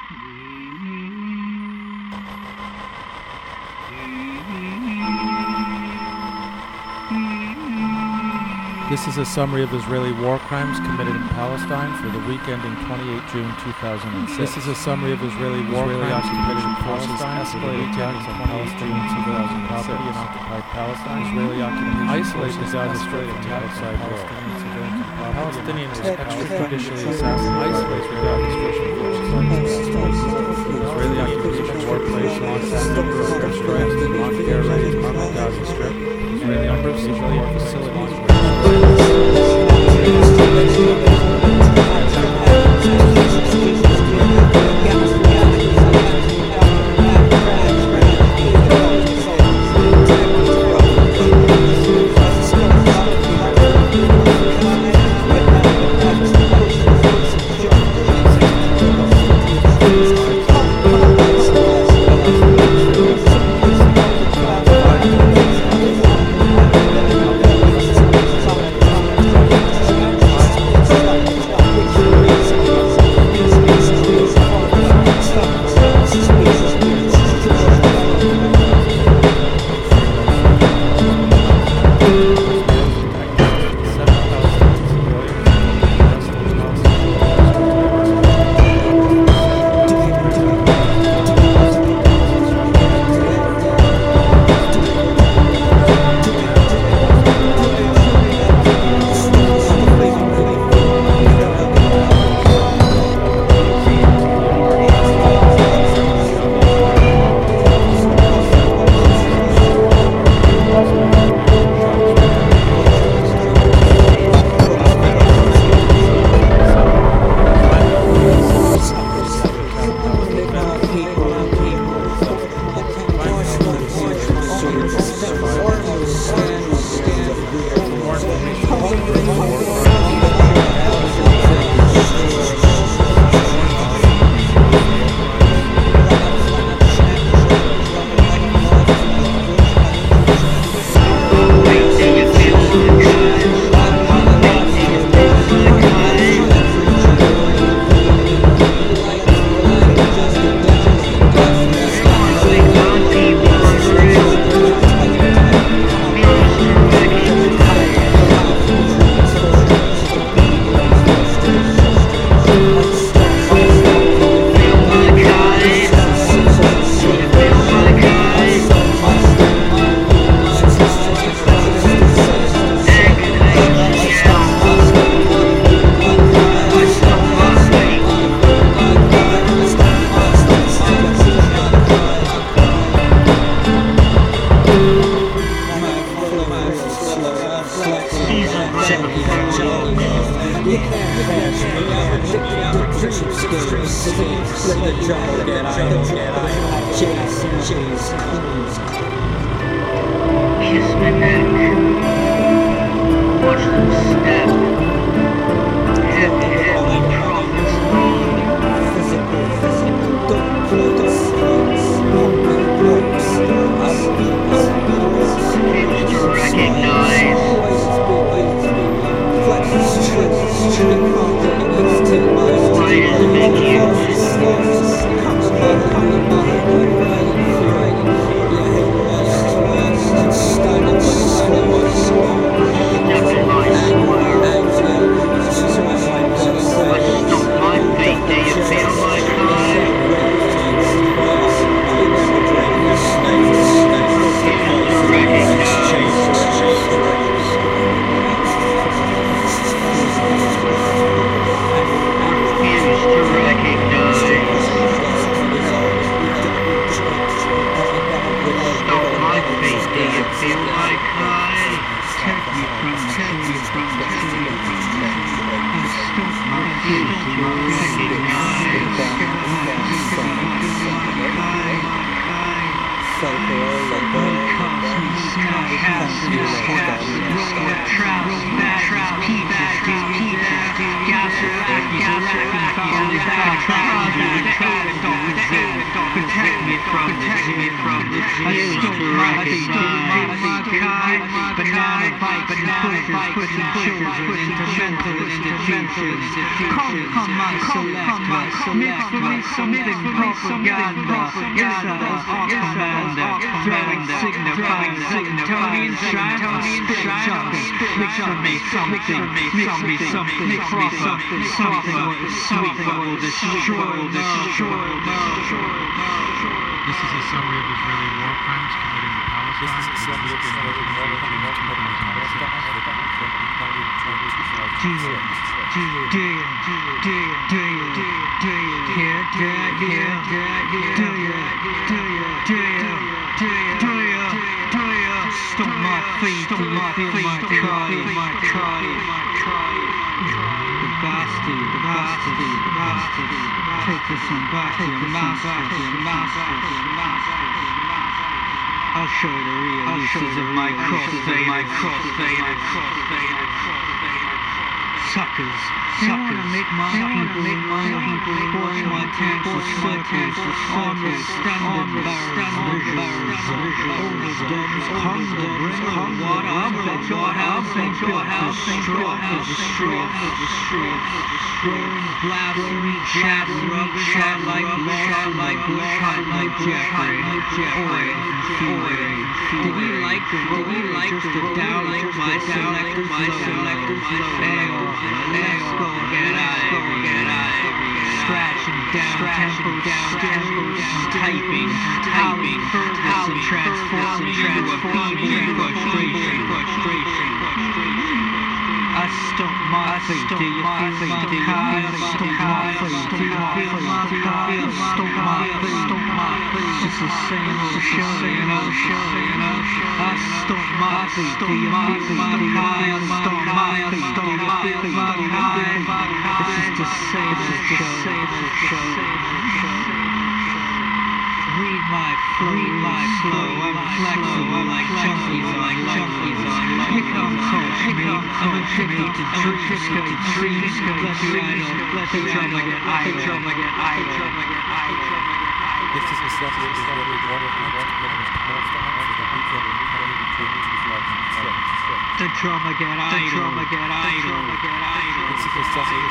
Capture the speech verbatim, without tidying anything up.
This is a summary of Israeli war crimes committed in Palestine for the week ending twenty-eighth of June two thousand six. This is a summary of Israeli war Israeli crimes committed in Palestine escalated attacks on Palestinian civilians and property in occupied Palestine. Israeli occupation isolated the Gaza Strip from the outside world. Palestinians extrajudicially assassinated isolates the Gaza Strip from Israeli occupation warplanes launched number of airstrikes and launched air raids on the Gaza Strip. Israeli number of civilian facilities. Protect me from the hip, from the hip to recognize banana bites and pushers, putting children into mental institutions. Come, come, my selector, mix for me something propaganda. Inside our commander, throwing signifying signifying Shantonian shocking. Mix for me something, mix me something proper, something what is sweet but will destroy, will destroy. This is a summary of Israeli war crimes committed in Palestine. This is a summary of Israeli war crimes committed in Palestine. Do you, do you, do you, do you, do you, do you, do you hear, do you hear, do you, do you, do you, do you, do you, do you, do you, stomp my feet, do you feel my cry, my cry, my cry. The bastard, the bastard, the bastard. Take this one back to your master, to your master, to your master. I'll show you the real uses of my crossfade, my crossfade, my crossfade, crossfade. Suckers, suckers, make my people, make my people, watch my tanks, watch my tanks, armor, standard barrels, visuals, older dogs, hunger, bring on, what up, what up, what up, destroy, destroy, destroy, destroying, blasphemy, chat, rub, chat like lost, like chat like Jeffrey, Jeffrey, Fury. Did he like, did he like just to download my selector, my selector, my let's go, get out of here, get out of here. Scratching down, tempo down, tempo down, typing, typing, Ferguson transforming into a feeble frustration, frustration. I stomp my feet, do you feel my feet? I stomp my feet, do you feel my feet? I stomp my feet, stomp my feet. It's the same old show, same old show, same old show. I stomp my feet, do you feel my feet? I stomp my feet, do you feel my feet? This is the same old show, same old show. Read my flow, read my flow. I'm flexible like junkies, like junkies. You can't touch me. I'm addicted to dreams, go to dreams, go to dreams. Let the drummer get idle, drummer get idle, drummer get idle. This is the summary of Israeli war crimes committed in Palestine for the weekend in twenty-two thousand six. The drummer get idle, the drummer get idle, the drummer get idle. This is the summary